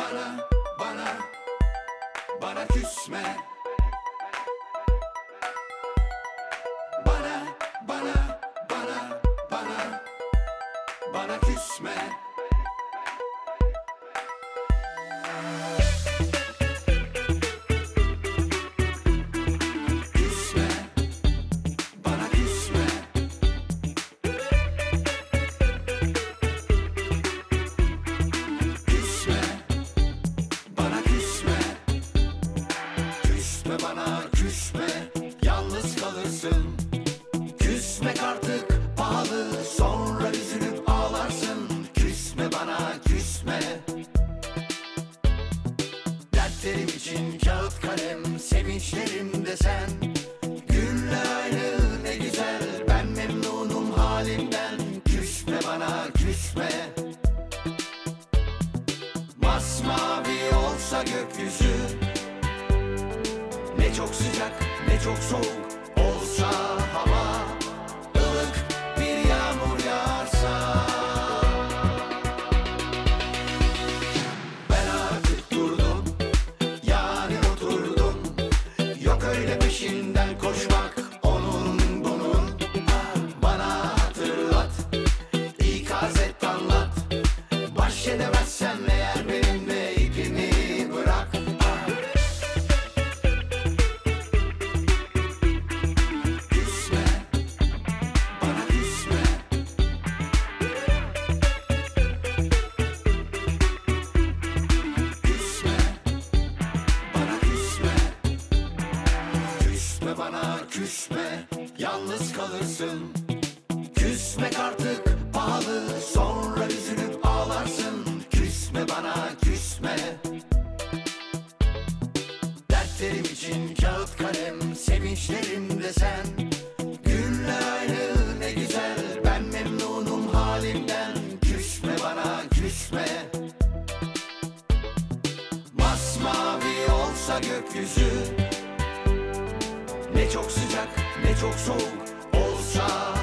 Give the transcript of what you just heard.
Bana küsme. Bana küsme. Küsme, bana küsme. Küsme, bana küsme. Küsme bana, küsme, yalnız kalırsın. Küsmek artık pahalı, sonra üzülüp ağlarsın. Küsme bana, küsme. Dertlerim için kağıt kalem, sevinçlerim de sen. Gülle aynı ne güzel, ben memnunum halimden. Küsme bana, küsme. Masmavi olsa gökyüzü, ne çok sıcak ne çok soğuk olsa hava, ılık bir yağmur yağarsa. Ben artık durdum, yani oturdum. Yok öyle peşinden koşmak, onun bunun. Bana hatırlat, ikaz et, anlat. Baş edemezsen eğer benimle, ipimi bırak. Küsme, bana küsme. Küsme, bana küsme. Küsme bana, küsme, yalnız kalırsın. Küsmek artık pahalı, sonra üzülüp ağlarsın. Küsme bana, küsme. Dertlerim için kağıt kalem, sevinçlerim de sen. Gülle aynı ne güzel, ben memnunum halimden. Küsme bana, küsme. Masmavi olsa gökyüzü, ne çok sıcak ne çok soğuk olsa